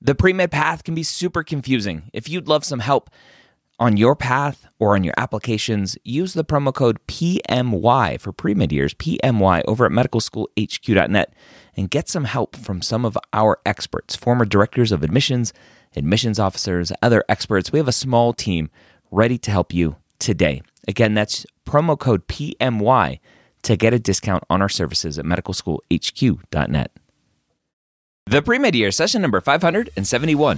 The pre-med path can be super confusing. If you'd love some help on your path or on your applications, use the promo code PMY for pre-med years, PMY, over at medicalschoolhq.net and get some help from some of our experts, former directors of admissions, admissions officers, other experts. We have a small team ready to help you today. Again, that's promo code PMY to get a discount on our services at medicalschoolhq.net. The Pre-Med Year, session number 571.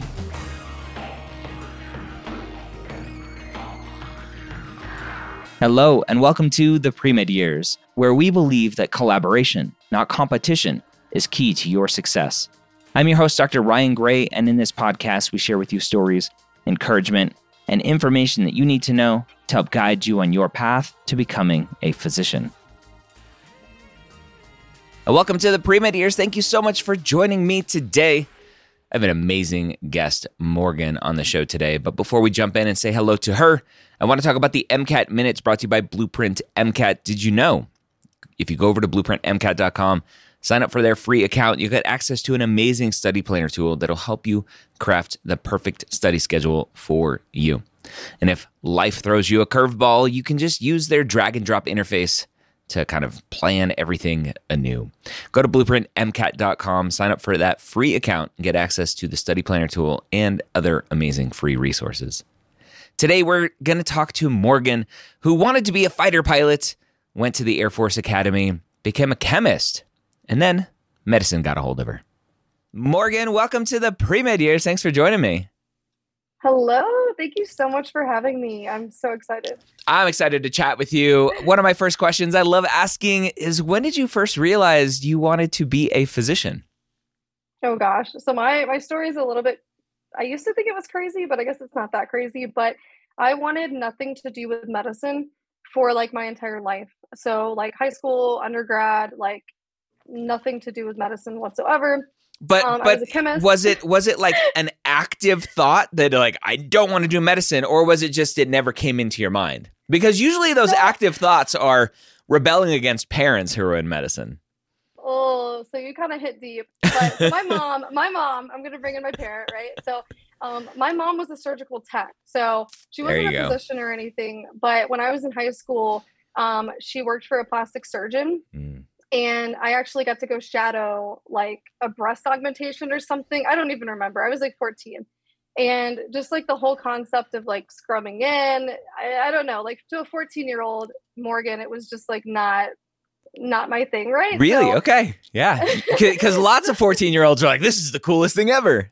Hello, and welcome to the Pre-Med Years, where we believe that collaboration, not competition, is key to your success. I'm your host, Dr. Ryan Gray, and in this podcast, we share with you stories, encouragement, and information that you need to know to help guide you on your path to becoming a physician. Welcome to the Pre-Med Years. Thank you so much for joining me today. I have an amazing guest, Morgan, on the show today. But before we jump in and say hello to her, I want to talk about the MCAT Minutes brought to you by Blueprint MCAT. Did you know, if you go over to blueprintmcat.com, sign up for their free account, you get access to an amazing study planner tool that'll help you craft the perfect study schedule for you. And if life throws you a curveball, you can just use their drag and drop interface to kind of plan everything anew. Go to blueprintmcat.com, sign up for that free account, and get access to the study planner tool and other amazing free resources. Today, we're going to talk to Morgan, who wanted to be a fighter pilot, went to the Air Force Academy, became a chemist, and then medicine got a hold of her. Morgan, welcome to the Pre-Med Years. Thanks for joining me. Hello. Thank you so much for having me. I'm so excited. I'm excited to chat with you. One of my first questions I love asking is, when did you first realize you wanted to be a physician? Oh gosh. So my story is a little bit, I used to think it was crazy, but I guess it's not that crazy. But I wanted nothing to do with medicine for like my entire life. So like high school, undergrad, like nothing to do with medicine whatsoever. But I was a chemist. was it like an active thought that like, I don't want to do medicine, or was it just it never came into your mind? Because usually those active thoughts are rebelling against parents who are in medicine. Oh, so you kind of hit deep. But so my mom, I'm going to bring in my parent, right? So my mom was a surgical tech. So she wasn't a physician or anything. But when I was in high school, she worked for a plastic surgeon. And I actually got to go shadow like a breast augmentation or something. I don't even remember. I was like 14. And just like the whole concept of like scrubbing in, I don't know, like to a 14-year-old Morgan, it was just like not my thing, right? Really? So, okay. Yeah. Because lots of 14-year-olds are like, this is the coolest thing ever.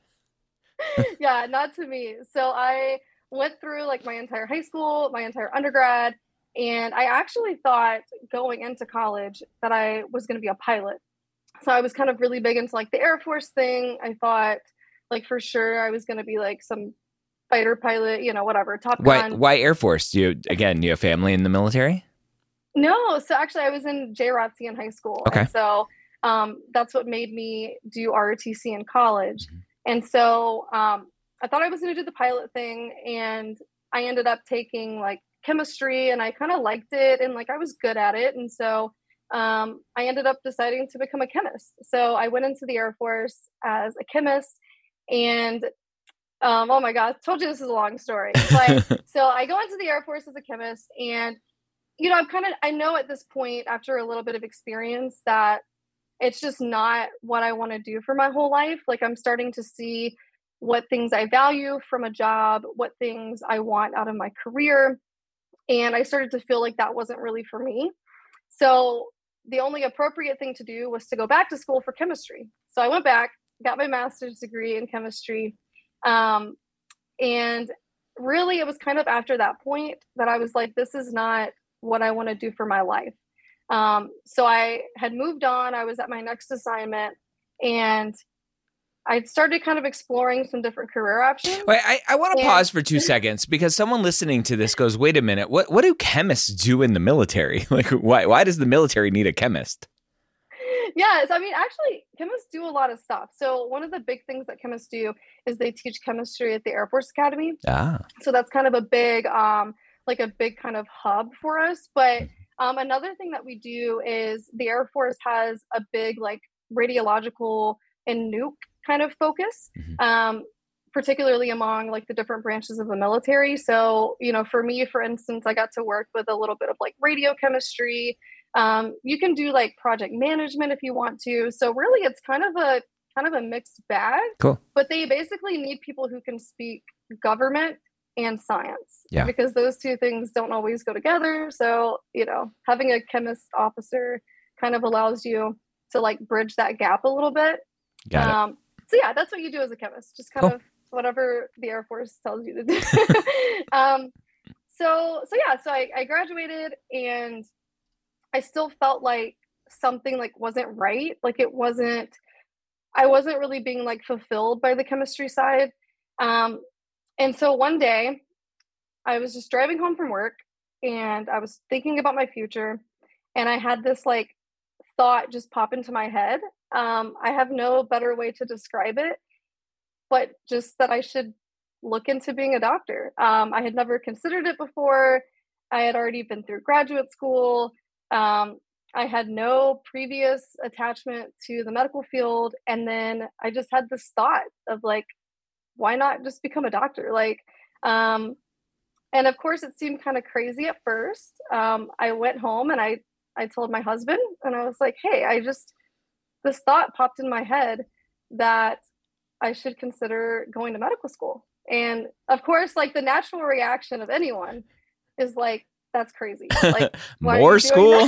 Yeah, not to me. So I went through like my entire high school, my entire undergrad. And I actually thought going into college that I was going to be a pilot. So I was kind of really big into like the Air Force thing. I thought like for sure I was going to be like some fighter pilot, you know, whatever, Top Gun. Why Air Force? Do you have family in the military? No. So actually I was in JROTC in high school. Okay. And so that's what made me do ROTC in college. Mm-hmm. And so I thought I was going to do the pilot thing. And I ended up taking like chemistry, and I kind of liked it, and like I was good at it. And so I ended up deciding to become a chemist. So I went into the Air Force as a chemist, and oh my God, I told you this is a long story. But so I go into the Air Force as a chemist, and you know, I know at this point after a little bit of experience that it's just not what I want to do for my whole life. Like I'm starting to see what things I value from a job, what things I want out of my career. And I started to feel like that wasn't really for me. So the only appropriate thing to do was to go back to school for chemistry. So I went back, got my master's degree in chemistry. And really it was kind of after that point that I was like, this is not what I want to do for my life. So I had moved on. I was at my next assignment, and I started kind of exploring some different career options. Wait, I want to pause for 2 seconds, because someone listening to this goes, wait a minute, what do chemists do in the military? Like, why does the military need a chemist? Yes, I mean, actually, chemists do a lot of stuff. So one of the big things that chemists do is they teach chemistry at the Air Force Academy. So that's kind of a big, like a big kind of hub for us. But another thing that we do is the Air Force has a big like radiological and nuke kind of focus, particularly among like the different branches of the military. So, for me, for instance, I got to work with a little bit of like radiochemistry. You can do like project management if you want to. So really it's kind of a mixed bag. Cool. But they basically need people who can speak government and science, because those two things don't always go together. So, having a chemist officer kind of allows you to like bridge that gap a little bit. Got it. So yeah, that's what you do as a chemist, just kind of whatever the Air Force tells you to do. So I graduated, and I still felt like something like wasn't right. Like I wasn't really being like fulfilled by the chemistry side. And so one day I was just driving home from work, and I was thinking about my future, and I had this like thought just pop into my head. I have no better way to describe it, but just that I should look into being a doctor. I had never considered it before. I had already been through graduate school. I had no previous attachment to the medical field. And then I just had this thought of like, why not just become a doctor? Like, and of course it seemed kind of crazy at first. I went home and I told my husband, and I was like, hey, this thought popped in my head that I should consider going to medical school. And of course, like the natural reaction of anyone is like, that's crazy. Like, more school.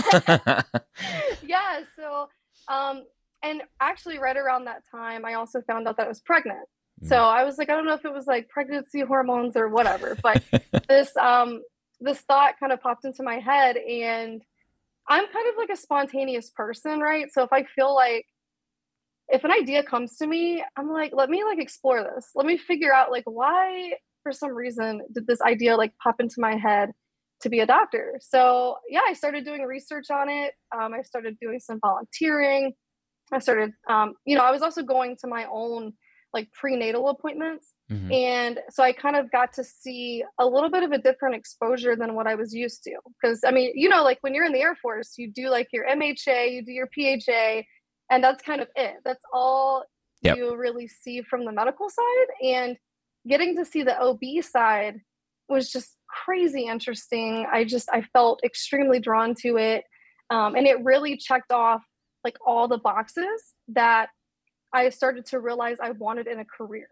Yeah. So, and actually right around that time, I also found out that I was pregnant. So I was like, I don't know if it was like pregnancy hormones or whatever, but this thought kind of popped into my head, and I'm kind of like a spontaneous person, right? So if I feel like, if an idea comes to me, I'm like, let me like explore this. Let me figure out like why, for some reason, did this idea like pop into my head to be a doctor? So yeah, I started doing research on it. I started doing some volunteering. I started, I was also going to my own like prenatal appointments. And so I kind of got to see a little bit of a different exposure than what I was used to. Because I mean, like when you're in the Air Force, you do like your MHA, you do your PHA, and that's kind of it. That's all you really see from the medical side. And getting to see the OB side was just crazy interesting. I felt extremely drawn to it. And it really checked off like all the boxes that I started to realize I wanted in a career.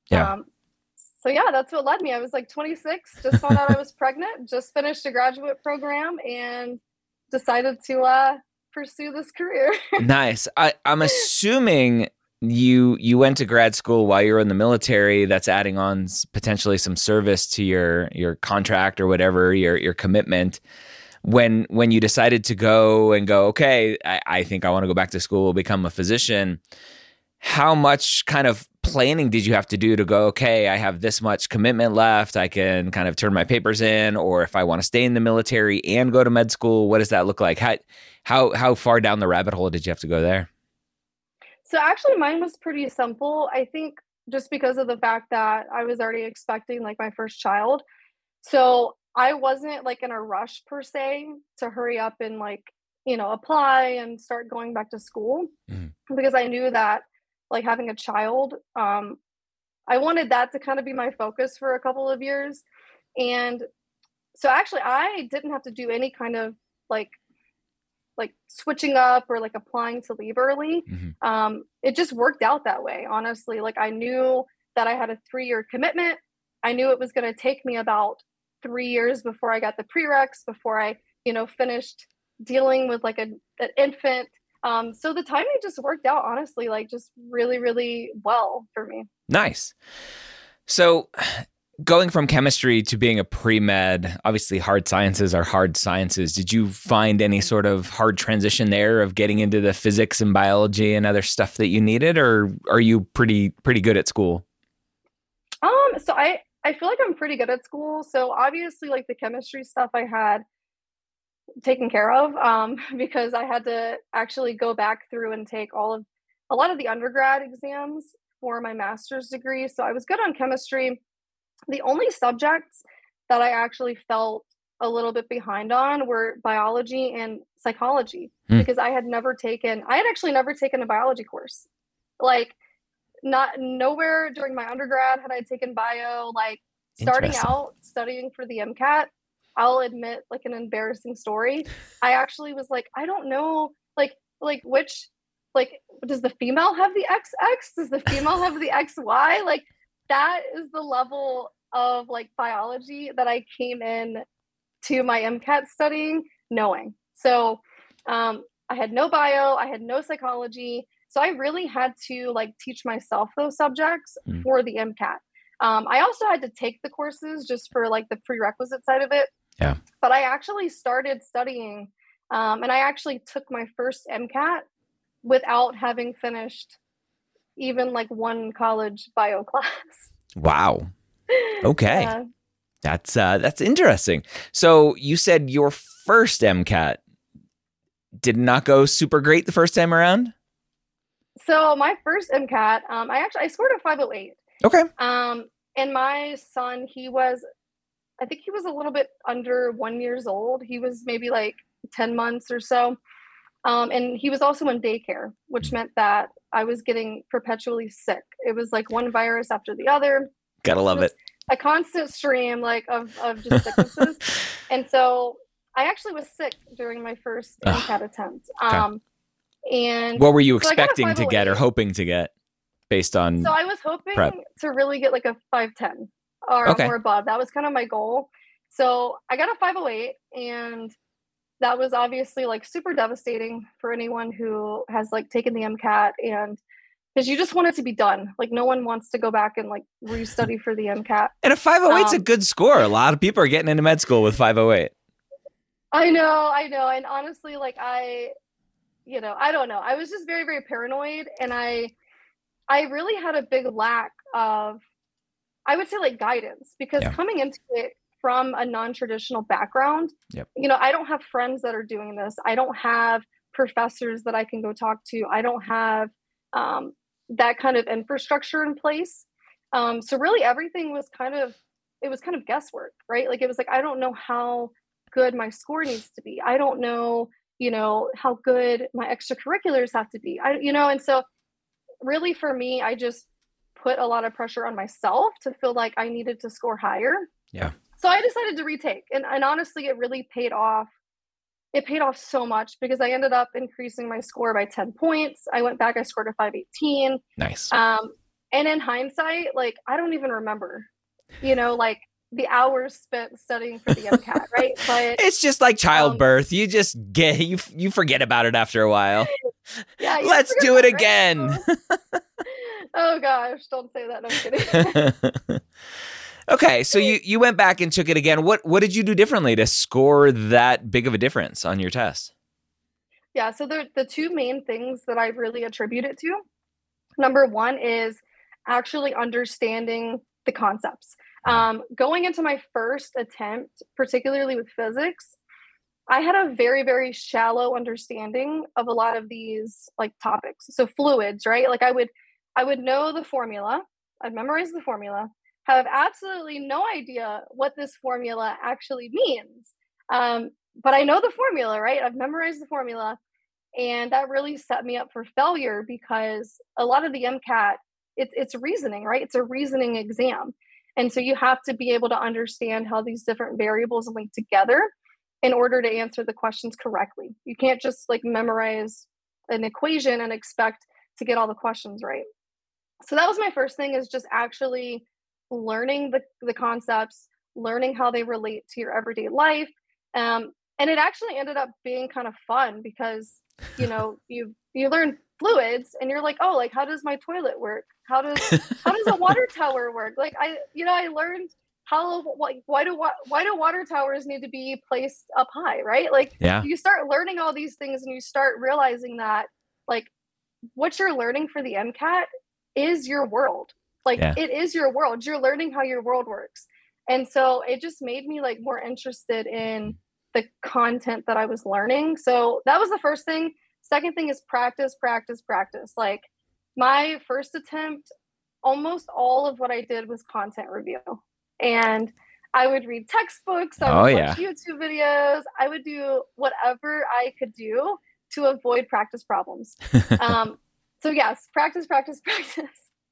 So yeah, that's what led me. I was like 26, just found out I was pregnant, just finished a graduate program, and decided to pursue this career. Nice. I'm assuming you went to grad school while you were in the military. That's adding on potentially some service to your contract or whatever, your commitment. When you decided to go, okay, I think I want to go back to school, become a physician, how much kind of planning did you have to do to go, okay, I have this much commitment left, I can kind of turn my papers in, or if I want to stay in the military and go to med school, what does that look like? How far down the rabbit hole did you have to go there? So actually mine was pretty simple. I think just because of the fact that I was already expecting like my first child. So I wasn't like in a rush per se to hurry up and like, apply and start going back to school, because I knew that like having a child, I wanted that to kind of be my focus for a couple of years. And so actually I didn't have to do any kind of like switching up or like applying to leave early. It just worked out that way, honestly. Like I knew that I had a 3-year commitment. I knew it was going to take me about 3 years before I got the prereqs, before I, finished dealing with like an infant. So the timing just worked out, honestly, like just really, really well for me. Nice. So going from chemistry to being a pre-med, obviously hard sciences are hard sciences. Did you find any sort of hard transition there of getting into the physics and biology and other stuff that you needed, or are you pretty good at school? So I feel like I'm pretty good at school. So obviously like the chemistry stuff I had taken care of, because I had to actually go back through and take a lot of the undergrad exams for my master's degree. So I was good on chemistry. The only subjects that I actually felt a little bit behind on were biology and psychology, because I had actually never taken a biology course. Like not nowhere during my undergrad had I taken bio. Like starting Interesting. out studying for the MCAT, I'll admit like an embarrassing story. I actually was like, I don't know, which, like, does the female have the XX? Does the female have the XY? Like that is the level of like biology that I came in to my MCAT studying knowing. So I had no bio, I had no psychology. So I really had to like teach myself those subjects for the MCAT. I also had to take the courses just for like the prerequisite side of it. Yeah. But I actually started studying and I actually took my first MCAT without having finished even like one college bio class. Wow. Okay. Yeah. That's interesting. So you said your first MCAT did not go super great the first time around? So my first MCAT, I scored a 508. Okay. And my son, I think he was a little bit under 1 year old. He was maybe like 10 months or so. And he was also in daycare, which meant that I was getting perpetually sick. It was like one virus after the other. Gotta love it. A constant stream like of just sicknesses. And so I actually was sick during my first MCAT attempt. Okay. And what were you so expecting to get or hoping to get based on? So I was hoping prep? to really get like a 510 or above. That was kind of my goal. So I got a 508, and that was obviously like super devastating for anyone who has like taken the MCAT, and because you just want it to be done. Like no one wants to go back and like restudy for the MCAT. And a 508 is a good score. A lot of people are getting into med school with 508. I know. And honestly, like I don't know. I was just very, very paranoid, and I really had a big lack of, I would say, like guidance, because coming into it from a non-traditional background, I don't have friends that are doing this. I don't have professors that I can go talk to. I don't have that kind of infrastructure in place. So really everything was kind of guesswork, right? Like it was like, I don't know how good my score needs to be. I don't know, how good my extracurriculars have to be. And so really for me, I just put a lot of pressure on myself to feel like I needed to score higher. Yeah. So I decided to retake, and honestly, it really paid off. It paid off so much because I ended up increasing my score by 10 points. I went back, I scored a 518. Nice. And in hindsight, like, I don't even remember, like the hours spent studying for the MCAT, right? But it's just like childbirth. You just you forget about it after a while. Yeah. Let's do it again. Right? Oh gosh, don't say that. No, I'm kidding. Okay, so you went back and took it again. What did you do differently to score that big of a difference on your test? Yeah, so the two main things that I really attribute it to, number one is actually understanding the concepts. Going into my first attempt, particularly with physics, I had a very, very shallow understanding of a lot of these like topics. So fluids, right? Like I would know the formula. I'd memorize the formula, have absolutely no idea what this formula actually means. But I know the formula, right? I've memorized the formula. And that really set me up for failure because a lot of the MCAT, it's reasoning, right? It's a reasoning exam. And so you have to be able to understand how these different variables link together in order to answer the questions correctly. You can't just like memorize an equation and expect to get all the questions right. So that was my first thing, is just actually learning the concepts, learning how they relate to your everyday life. And it actually ended up being kind of fun because, you learn fluids and you're like, oh, like, how does my toilet work? How does a water tower work? Like I learned why do water towers need to be placed up high, right? Like you start learning all these things and you start realizing that like what you're learning for the MCAT is your world. Like it is your world. You're learning how your world works. And so it just made me like more interested in the content that I was learning. So that was the first thing. Second thing is practice. Like my first attempt, almost all of what I did was content review. And I would read textbooks, I would watch YouTube videos, I would do whatever I could do to avoid practice problems. So yes, practice.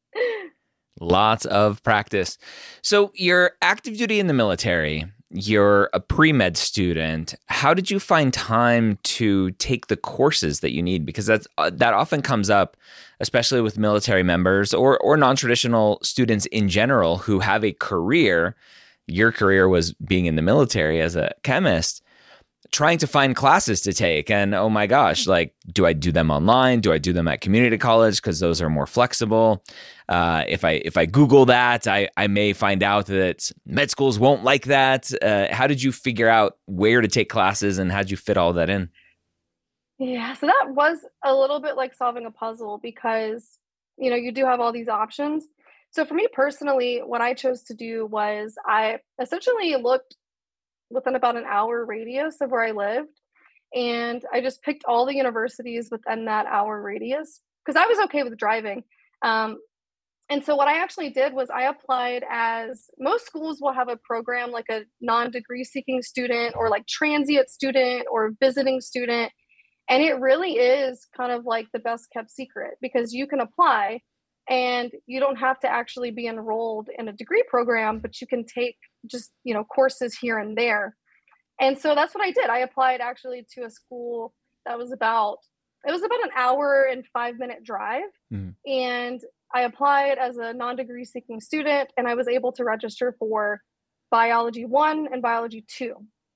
Lots of practice. So you're active duty in the military. You're a pre-med student. How did you find time to take the courses that you need? Because that often comes up, especially with military members or non-traditional students in general who have a career. Your career was being in the military as a chemist, trying to find classes to take. And oh my gosh, like, do I do them online? Do I do them at community college? Because those are more flexible. If I Google that, I may find out that med schools won't like that. How did you figure out where to take classes, and how did you fit all that in? Yeah, so that was a little bit like solving a puzzle because, you do have all these options. So for me personally, what I chose to do was I essentially looked within about an hour radius of where I lived. And I just picked all the universities within that hour radius because I was okay with driving. Um, and so what I actually did was I applied as most schools will have a program like a non-degree seeking student or like transient student or visiting student. And it really is kind of like the best kept secret because you can apply and you don't have to actually be enrolled in a degree program, but you can take just, courses here and there. And so that's what I did. I applied actually to a school that was about an hour and 5 minute drive. Mhm. And I applied as a non-degree seeking student and I was able to register for biology 1 and biology 2.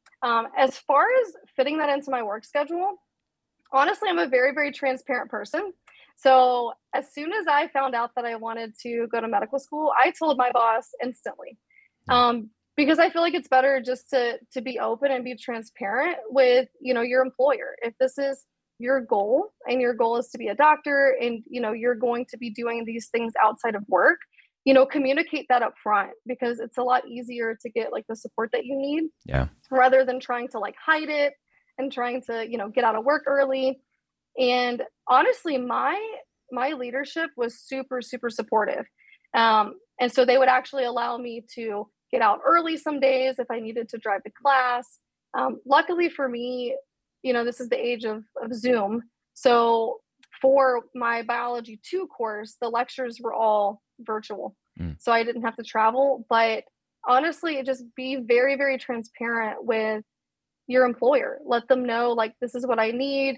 As far as fitting that into my work schedule, honestly, I'm a very, very transparent person. So as soon as I found out that I wanted to go to medical school, I told my boss instantly. Yeah. Because I feel like it's better just to be open and be transparent with, your employer. If this is your goal and your goal is to be a doctor and, you're going to be doing these things outside of work, communicate that up front because it's a lot easier to get like the support that you need Yeah. rather than trying to like hide it and trying to, get out of work early. And honestly, my leadership was super, super supportive. And so they would actually allow me to get out early some days if I needed to drive to class. Luckily for me, this is the age of Zoom. So for my biology 2 course, the lectures were all virtual. Mm. So I didn't have to travel. But honestly, just be very, very transparent with your employer. Let them know, like, this is what I need.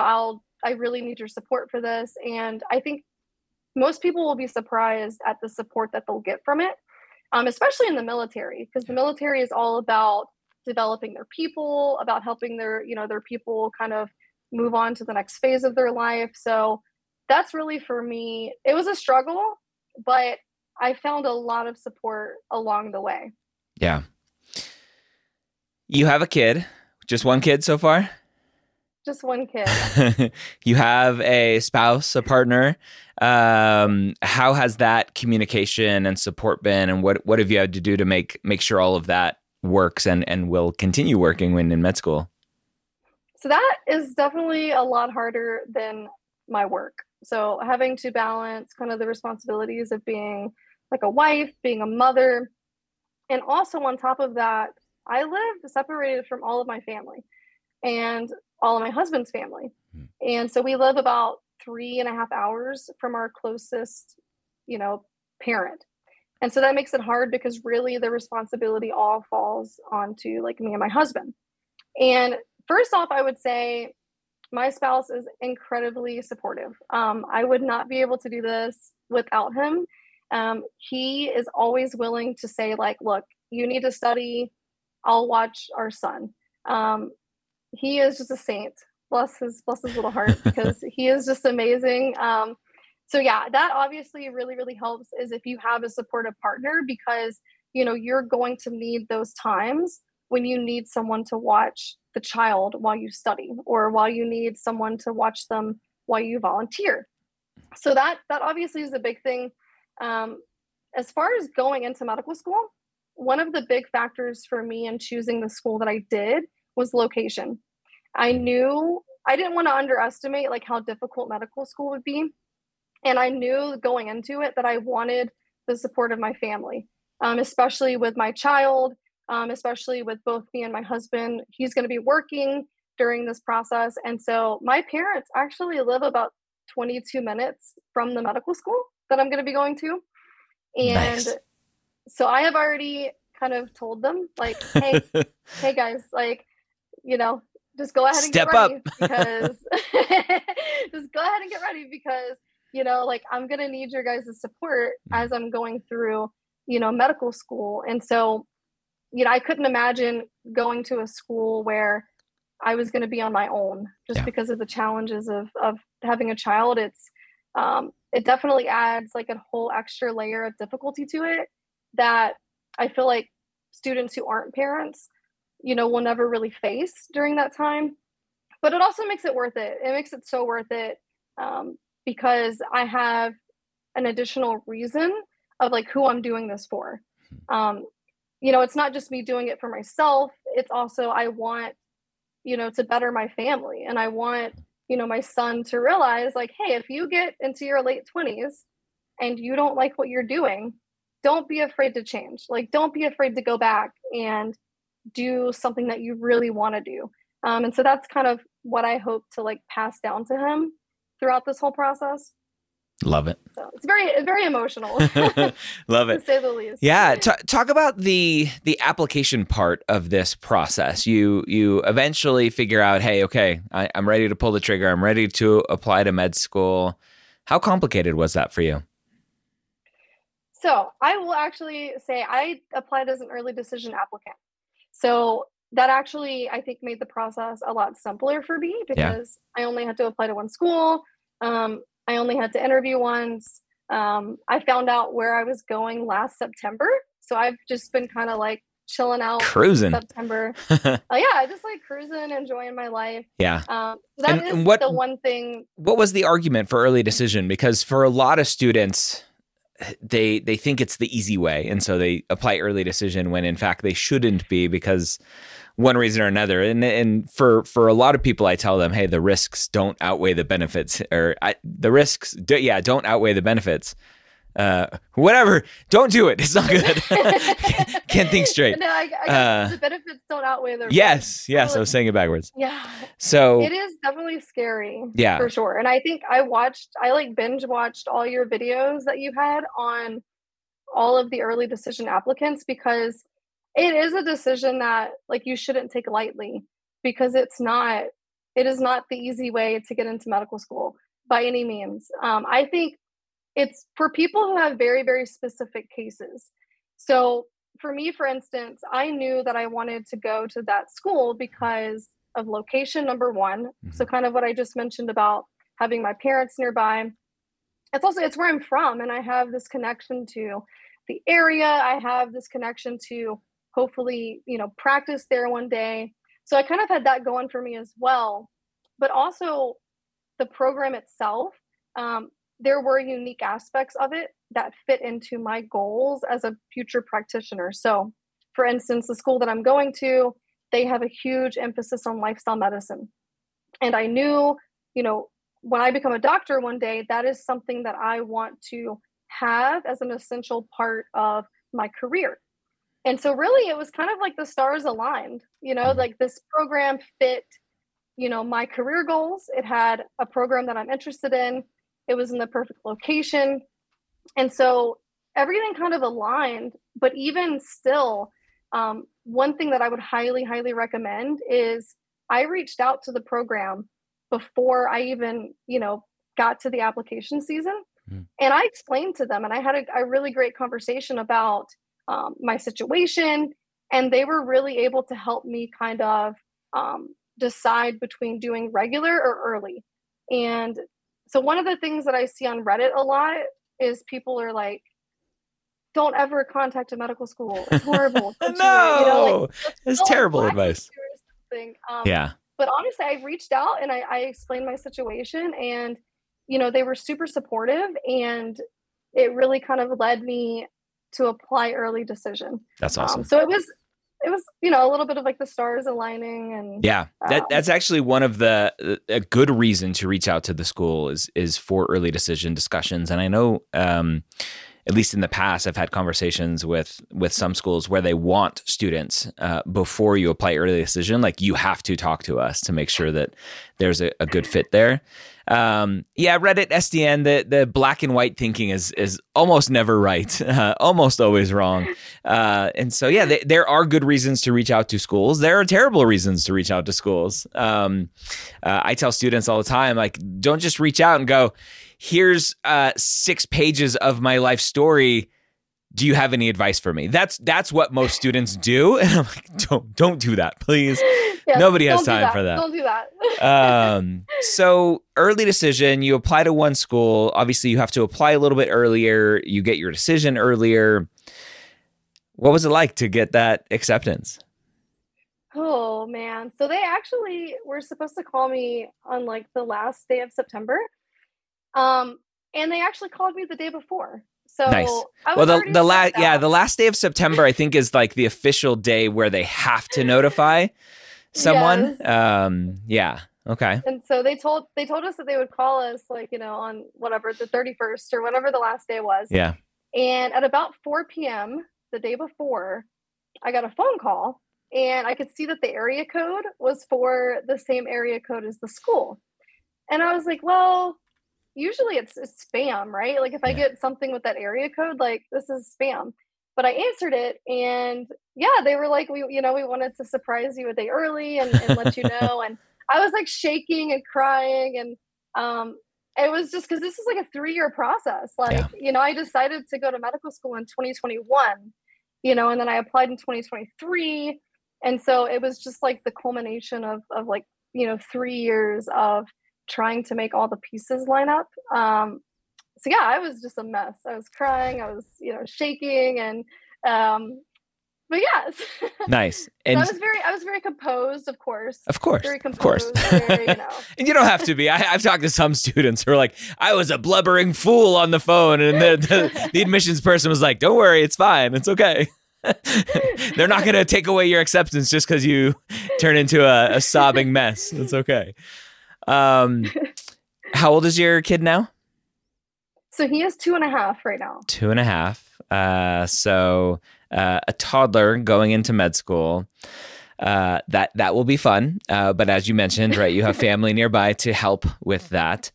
I really need your support for this. And I think most people will be surprised at the support that they'll get from it, especially in the military, because the military is all about developing their people, about helping their people kind of move on to the next phase of their life. So that's really for me. It was a struggle, but I found a lot of support along the way. Yeah. You have a kid, just one kid so far? Just one kid. You have a spouse, a partner. How has that communication and support been, and what have you had to do to make sure all of that works and will continue working when in med school? So that is definitely a lot harder than my work. So having to balance kind of the responsibilities of being like a wife, being a mother, and also on top of that, I live separated from all of my family and all of my husband's family. And so we live about 3.5 hours from our closest, parent. And so that makes it hard because really the responsibility all falls onto like me and my husband. And first off, I would say my spouse is incredibly supportive. I would not be able to do this without him. He is always willing to say like, look, you need to study. I'll watch our son. He is just a saint. Bless his little heart because he is just amazing. So yeah, that obviously really, really helps is if you have a supportive partner because, you're going to need those times when you need someone to watch the child while you study or while you need someone to watch them while you volunteer. So that obviously is a big thing. As far as going into medical school, one of the big factors for me in choosing the school that I did was location. I knew I didn't want to underestimate like how difficult medical school would be. And I knew going into it that I wanted the support of my family, especially with my child, especially with both me and my husband. He's going to be working during this process. And so my parents actually live about 22 minutes from the medical school. that I'm going to be going to. And nice. So I have already kind of told them, like, hey, hey guys, like, just go ahead and Step get ready up. because just go ahead and get ready because, like, I'm going to need your guys' support as I'm going through, medical school. And so, I couldn't imagine going to a school where I was going to be on my own just because of the challenges of having a child. It definitely adds like a whole extra layer of difficulty to it that I feel like students who aren't parents, will never really face during that time. But it also makes it worth it. It makes it so worth it because I have an additional reason of like who I'm doing this for. It's not just me doing it for myself. It's also, I want, to better my family. And I want, my son to realize like, hey, if you get into your late 20s and you don't like what you're doing, don't be afraid to change. Like, don't be afraid to go back and do something that you really want to do. And so that's kind of what I hope to like pass down to him throughout this whole process. Love it. So it's very emotional. Love it. To say the least. Yeah. Talk about the application part of this process. You eventually figure out, hey, okay, I'm ready to pull the trigger. I'm ready to apply to med school. How complicated was that for you? So I will actually say I applied as an early decision applicant. So that actually, I think, made the process a lot simpler for me because I only had to apply to one school. I only had to interview once. I found out where I was going last September. So I've just been kind of like chilling out. Cruising. September. I just like cruising, enjoying my life. Yeah. That is the one thing. What was the argument for early decision? Because for a lot of students, they think it's the easy way. And so they apply early decision when in fact they shouldn't be because one reason or another. And for a lot of people, I tell them, hey, the risks don't outweigh the benefits don't outweigh the benefits. Whatever. Don't do it. It's not good. Can't think straight. No, I guess the benefits don't outweigh the risks. Yes. I was saying it backwards. Yeah. So it is definitely scary. Yeah. For sure. And I think I binge watched all your videos that you had on all of the early decision applicants because it is a decision that like you shouldn't take lightly because it is not the easy way to get into medical school by any means. I think it's for people who have very, very specific cases. So for me, for instance, I knew that I wanted to go to that school because of location, number one. Mm-hmm. So kind of what I just mentioned about having my parents nearby. It's where I'm from. And I have this connection to the area. I have this connection to hopefully, practice there one day. So I kind of had that going for me as well. But also the program itself, there were unique aspects of it that fit into my goals as a future practitioner. So for instance, the school that I'm going to, they have a huge emphasis on lifestyle medicine. And I knew, when I become a doctor one day, that is something that I want to have as an essential part of my career. And so really it was kind of like the stars aligned, like this program fit, my career goals. It had a program that I'm interested in. It was in the perfect location. And so everything kind of aligned, but even still, one thing that I would highly, highly recommend is I reached out to the program before I even, got to the application season. Mm. And I explained to them and I had a really great conversation about my situation. And they were really able to help me kind of decide between doing regular or early. And so one of the things that I see on Reddit a lot is people are like, don't ever contact a medical school. It's horrible. No, it's terrible advice. Yeah. But honestly, I reached out and I explained my situation and, they were super supportive and it really kind of led me to apply early decision. That's awesome. So it was, a little bit of like the stars aligning and yeah, that's actually one of a good reason to reach out to the school is for early decision discussions. And I know, at least in the past, I've had conversations with some schools where they want students before you apply early decision, like you have to talk to us to make sure that there's a good fit there. Yeah, Reddit, SDN, the black and white thinking is almost never right, almost always wrong. And so, yeah, there are good reasons to reach out to schools. There are terrible reasons to reach out to schools. I tell students all the time, like, don't just reach out and go, here's 6 pages of my life story. Do you have any advice for me? That's what most students do. And I'm like, don't do that, please. Yes, nobody has time for that. Don't do that. So early decision, you apply to one school. Obviously, you have to apply a little bit earlier. You get your decision earlier. What was it like to get that acceptance? Oh, man. So they actually were supposed to call me on like the last day of September. And they actually called me the day before. So nice. Well, the last day of September, I think, is like the official day where they have to notify someone. Yes. Yeah. Okay. And so they told us that they would call us like, on whatever, the 31st or whatever the last day was. Yeah. And at about 4 p.m. the day before, I got a phone call and I could see that the area code was for the same area code as the school. And I was like, well, usually it's spam, right? Like if I get something with that area code, like this is spam. But I answered it and yeah, they were like, we wanted to surprise you a day early and let you know. And I was like shaking and crying. And it was just because this is like a 3-year process. Like, I decided to go to medical school in 2021, and then I applied in 2023. And so it was just like the culmination of like, 3 years of trying to make all the pieces line up. So yeah, I was just a mess. I was crying, I was, shaking and, but yes. Nice. And so I was very composed, of course. Of course. Very composed. Very, And you don't have to be. I've talked to some students who are like, I was a blubbering fool on the phone. And the admissions person was like, don't worry, it's fine. It's okay. They're not going to take away your acceptance just because you turn into a sobbing mess. It's okay. How old is your kid now? So he is 2.5 right now. 2.5. So a toddler going into med school. That will be fun. But as you mentioned, right, you have family nearby to help with that.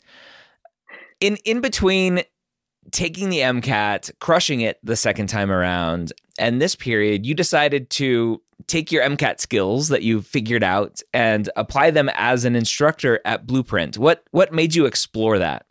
In between taking the MCAT, crushing it the second time around, and this period, you decided to take your MCAT skills that you figured out and apply them as an instructor at Blueprint. What made you explore that?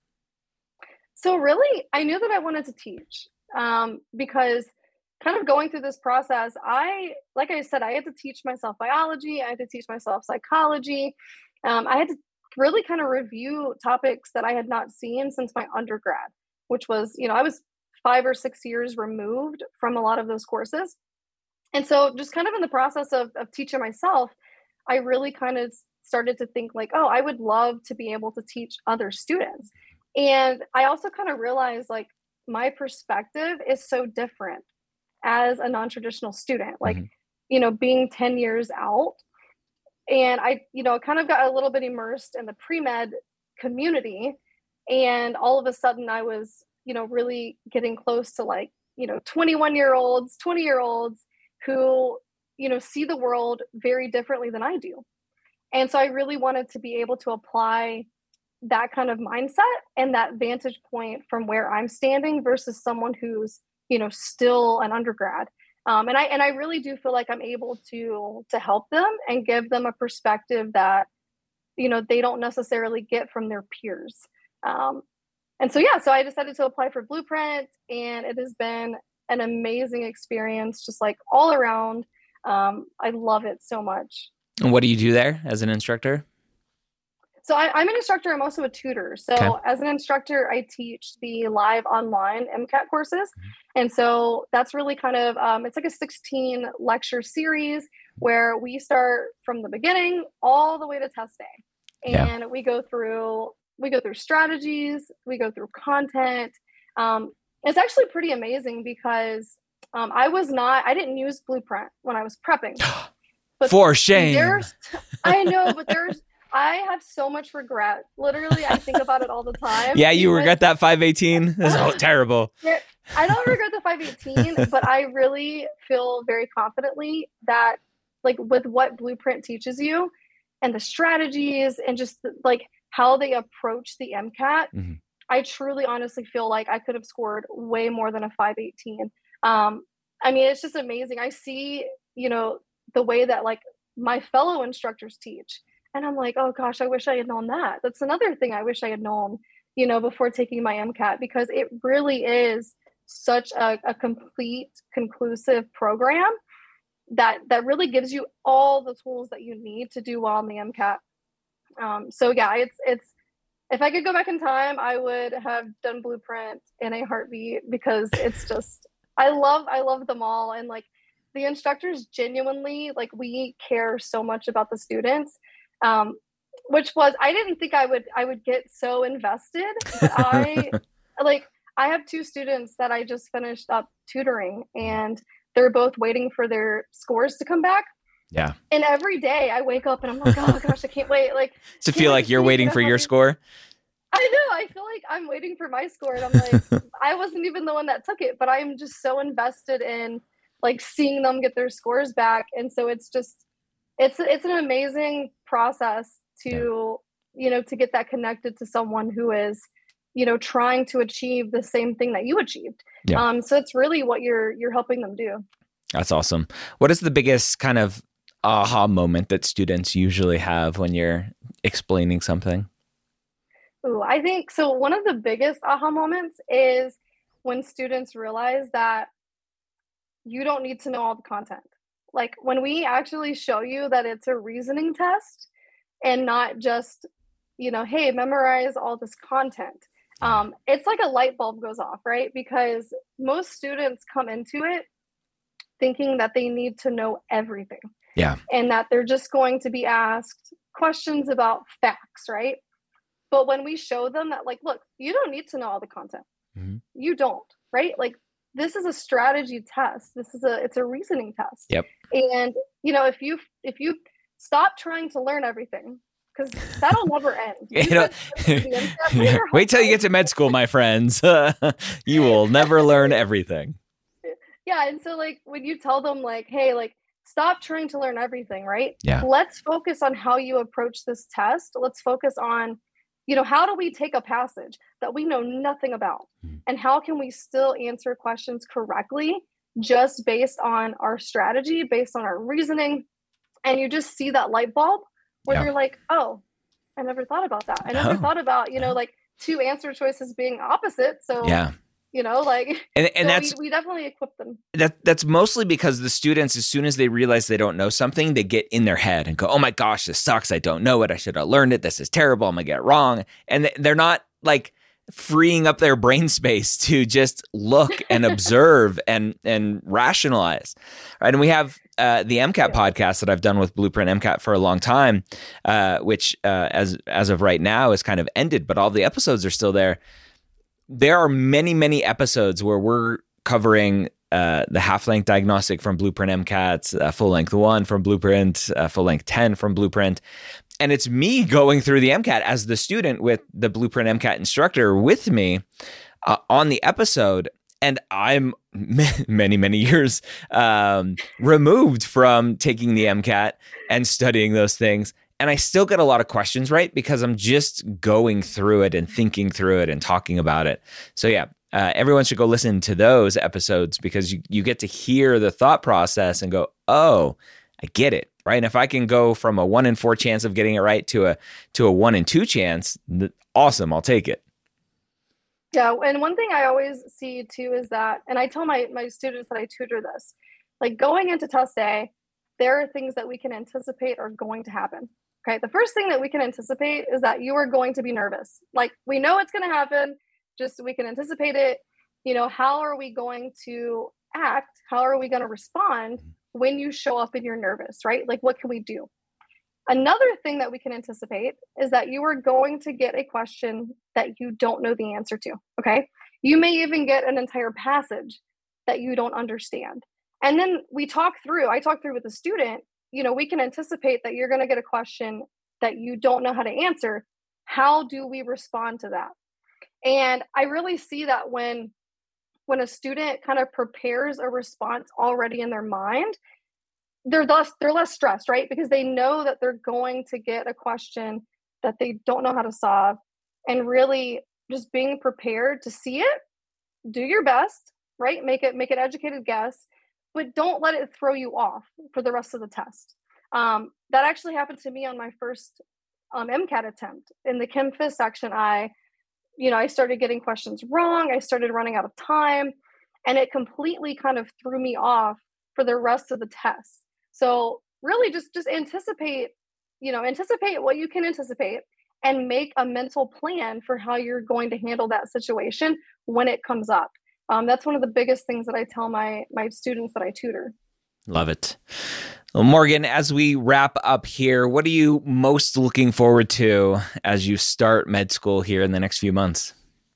So really, I knew that I wanted to teach because kind of going through this process, like I said, I had to teach myself biology. I had to teach myself psychology. I had to really kind of review topics that I had not seen since my undergrad, which was, I was 5 or 6 years removed from a lot of those courses. And so just kind of in the process of teaching myself, I really kind of started to think like, oh, I would love to be able to teach other students. And I also kind of realized like my perspective is so different as a non-traditional student, like, being 10 years out. And I, kind of got a little bit immersed in the pre-med community. And all of a sudden I was, really getting close to like, 21-year-olds, 20-year-olds who, see the world very differently than I do. And so I really wanted to be able to apply that kind of mindset and that vantage point from where I'm standing versus someone who's, still an undergrad. And I really do feel like I'm able to help them and give them a perspective that, they don't necessarily get from their peers. And so, so I decided to apply for Blueprint, and it has been an amazing experience, just like all around. I love it so much. And what do you do there as an instructor? So I'm an instructor. I'm also a tutor. So as an instructor, I teach the live online MCAT courses. And so that's really kind of, it's like a 16 lecture series where we start from the beginning all the way to test day. And we go through strategies, we go through content. It's actually pretty amazing because I didn't use Blueprint when I was prepping. But for shame. I know, but I have so much regret. Literally, I think about it all the time. Yeah, you regret that 518? That's terrible. I don't regret the 518, but I really feel very confidently that like with what Blueprint teaches you and the strategies and just like how they approach the MCAT, Mm-hmm. I truly honestly feel like I could have scored way more than a 518. I mean, it's just amazing. I see, the way that like my fellow instructors teach. And I'm like, oh gosh, I wish I had known that. That's another thing I wish I had known, before taking my MCAT, because it really is such a complete, conclusive program that really gives you all the tools that you need to do well in the MCAT. So yeah, it's if I could go back in time, I would have done Blueprint in a heartbeat, because it's just I love them all, and like the instructors genuinely, like, we care so much about the students. Which was, I didn't think I would get so invested, but I have two students that I just finished up tutoring, and they're both waiting for their scores to come back. Yeah. And every day I wake up and I'm like, oh gosh, I can't wait. Like, to feel like you're waiting for your score. I know. I feel like I'm waiting for my score, and I'm like, I wasn't even the one that took it, but I'm just so invested in like seeing them get their scores back. And so it's an amazing process to, to get that connected to someone who is, trying to achieve the same thing that you achieved. Yeah. So it's really what you're helping them do. That's awesome. What is the biggest kind of aha moment that students usually have when you're explaining something? Ooh, I think so. One of the biggest aha moments is when students realize that you don't need to know all the content. Like when we actually show you that it's a reasoning test and not just, hey, memorize all this content. It's like a light bulb goes off, right? Because most students come into it thinking that they need to know everything. Yeah. And that they're just going to be asked questions about facts, right? But when we show them that, like, look, you don't need to know all the content. Mm-hmm. You don't, right? Like, this is a strategy test. It's a reasoning test. Yep. And, if you stop trying to learn everything, because that'll never end. Wait till you get to med school, my friends. You will never learn everything. Yeah. And so like when you tell them like, hey, like, stop trying to learn everything, right? Yeah. Let's focus on how you approach this test. Let's focus on, how do we take a passage that we know nothing about? And how can we still answer questions correctly just based on our strategy, based on our reasoning? And you just see that light bulb where you're like, oh, I never thought about that. I never thought about, like two answer choices being opposite. So, yeah. And so that's we definitely equip them. That's mostly because the students, as soon as they realize they don't know something, they get in their head and go, oh my gosh, this sucks. I don't know it. I should have learned it. This is terrible. I'm going to get it wrong. And they're not like freeing up their brain space to just look and observe and rationalize. Right. And we have the MCAT podcast that I've done with Blueprint MCAT for a long time, which as of right now is kind of ended, but all the episodes are still there. There are many, many episodes where we're covering the half-length diagnostic from Blueprint MCAT, full-length 1 from Blueprint, full-length 10 from Blueprint. And it's me going through the MCAT as the student with the Blueprint MCAT instructor with me on the episode. And I'm many, many years removed from taking the MCAT and studying those things. And I still get a lot of questions right because I'm just going through it and thinking through it and talking about it. So yeah, everyone should go listen to those episodes because you get to hear the thought process and go, oh, I get it, right? And if I can go from a 1 in 4 chance of getting it right to a 1 in 2 chance, awesome, I'll take it. Yeah, and one thing I always see too is that, and I tell my students that I tutor this, like going into test day, there are things that we can anticipate are going to happen. Okay, the first thing that we can anticipate is that you are going to be nervous. Like we know it's going to happen, just we can anticipate it. How are we going to act? How are we going to respond when you show up and you're nervous, right? Like what can we do? Another thing that we can anticipate is that you are going to get a question that you don't know the answer to, okay? You may even get an entire passage that you don't understand. And then I talk through with the student, we can anticipate that you're going to get a question that you don't know how to answer. How do we respond to that? And I really see that when a student kind of prepares a response already in their mind, they're less stressed, right? Because they know that they're going to get a question that they don't know how to solve, and really just being prepared to see it, do your best, right? Make an educated guess, but don't let it throw you off for the rest of the test. That actually happened to me on my first MCAT attempt. In the Chem Phys section, I started getting questions wrong. I started running out of time, and it completely kind of threw me off for the rest of the test. So really just anticipate what you can anticipate, and make a mental plan for how you're going to handle that situation when it comes up. That's one of the biggest things that I tell my students that I tutor. Love it. Well, Morgan, as we wrap up here, what are you most looking forward to as you start med school here in the next few months?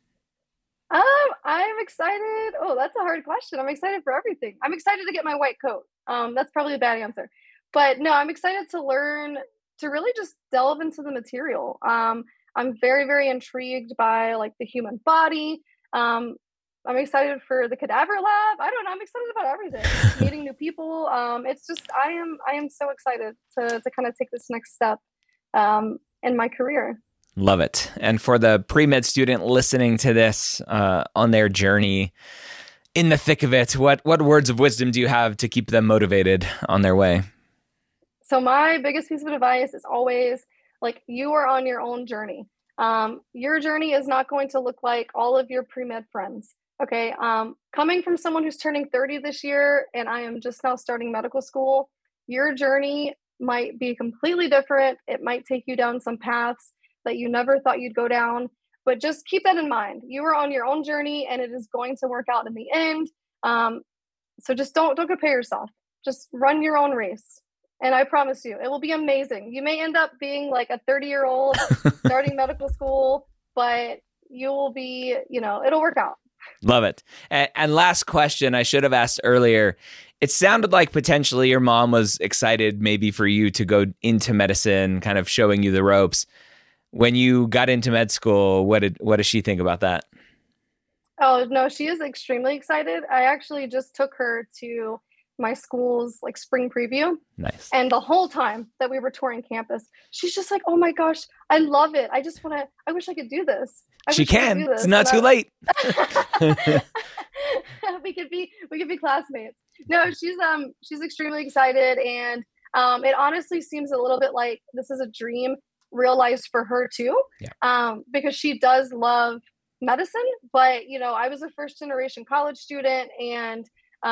I'm excited. Oh, that's a hard question. I'm excited for everything. I'm excited to get my white coat. That's probably a bad answer. But no, I'm excited to learn, to really just delve into the material. I'm very, very intrigued by like the human body. I'm excited for the cadaver lab. I don't know. I'm excited about everything. Meeting new people. It's just, I am so excited to kind of take this next step in my career. Love it. And for the pre-med student listening to this on their journey, in the thick of it, what words of wisdom do you have to keep them motivated on their way? So my biggest piece of advice is always, like, you are on your own journey. Your journey is not going to look like all of your pre-med friends. Okay. Coming from someone who's turning 30 this year, and I am just now starting medical school, your journey might be completely different. It might take you down some paths that you never thought you'd go down, but just keep that in mind. You are on your own journey, and it is going to work out in the end. So just don't compare yourself. Just run your own race. And I promise you, it will be amazing. You may end up being like a 30-year-old starting medical school, but you will be, it'll work out. Love it. And last question I should have asked earlier. It sounded like potentially your mom was excited maybe for you to go into medicine, kind of showing you the ropes. When you got into med school, what does she think about that? Oh, no, she is extremely excited. I actually just took her to my school's like spring preview. Nice. And the whole time that we were touring campus, she's just like, "Oh my gosh, I love it. I wish I could do this." She can. It's not too late. we could be classmates. No, she's extremely excited, and it honestly seems a little bit like this is a dream realized for her too. Yeah. Because she does love medicine, but I was a first generation college student, and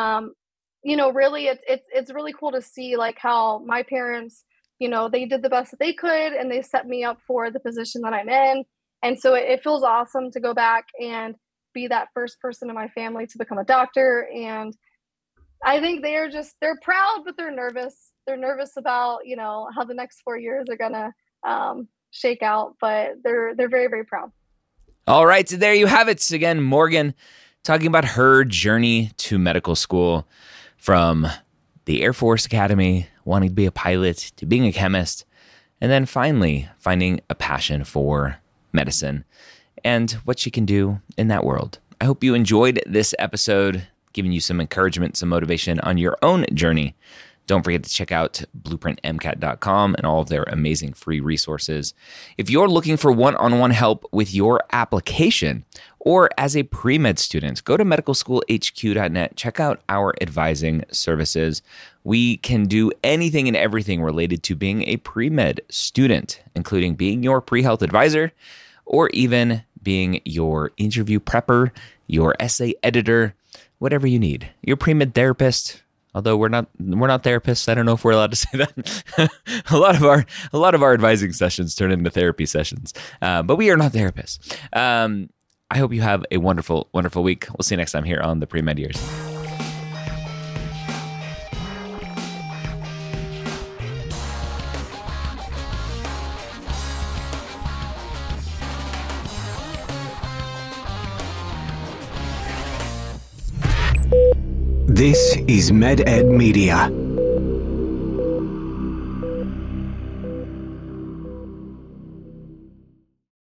really it's really cool to see like how my parents, they did the best that they could, and they set me up for the position that I'm in. And so it feels awesome to go back and be that first person in my family to become a doctor. And I think they're proud, but they're nervous. They're nervous about, how the next 4 years are gonna shake out, but they're very, very proud. All right. So there you have it. Again, Morgan talking about her journey to medical school, from the Air Force Academy, wanting to be a pilot, to being a chemist, and then finally finding a passion for medicine and what she can do in that world. I hope you enjoyed this episode, giving you some encouragement, some motivation on your own journey. Don't forget to check out blueprintmcat.com and all of their amazing free resources. If you're looking for one-on-one help with your application, or as a pre-med student, go to medicalschoolhq.net. Check out our advising services. We can do anything and everything related to being a pre-med student, including being your pre-health advisor, or even being your interview prepper, your essay editor, whatever you need. Your pre-med therapist. Although we're not therapists, I don't know if we're allowed to say that. a lot of our advising sessions turn into therapy sessions, but we are not therapists. I hope you have a wonderful, wonderful week. We'll see you next time here on the Pre-Med Years. This is MedEd Media.